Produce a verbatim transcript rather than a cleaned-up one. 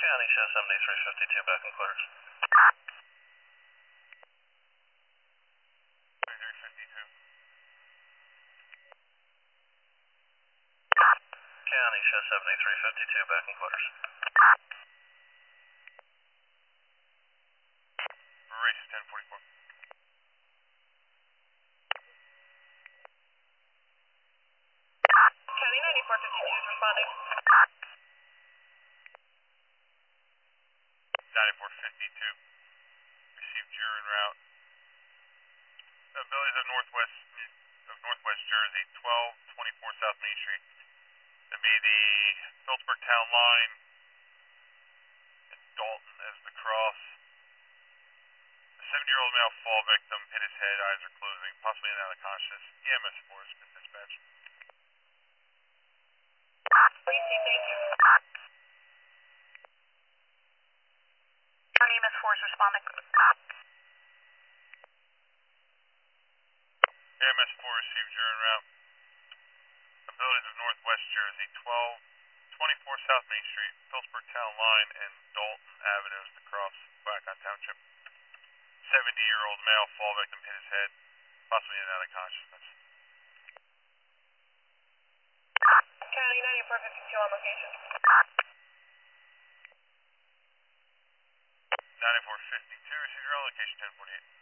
County, show seventy-three fifty-two, back in quarters. seventy-three fifty-two. County, show seventy-three fifty-two, back in quarters. Race ten forty-four. County ninety-four fifty-two is responding. ninety-four fifty-two. Received you're en route. Abilities of Northwest of Northwest Jersey, twelve twenty-four South Main Street. It'd be the Phillipsburg Town Line and Dalton as the cross. A seventy-year-old male fall victim hit his head, eyes are closing, possibly in and out of consciousness. E M S four has been dispatched. Please, thank you. County E M S four is responding. E M S four received you're en route. Abilities of Northwest Jersey, twelve twenty-four South Main Street, Phillipsburg Town Line and Dalton Avenue is the cross, Blackhawk Township. seventy-year-old male fall victim hit his head, possibly in and out of consciousness. County ninety-four fifty-two on location. ninety-four fifty-two, received your on location ten forty-eight.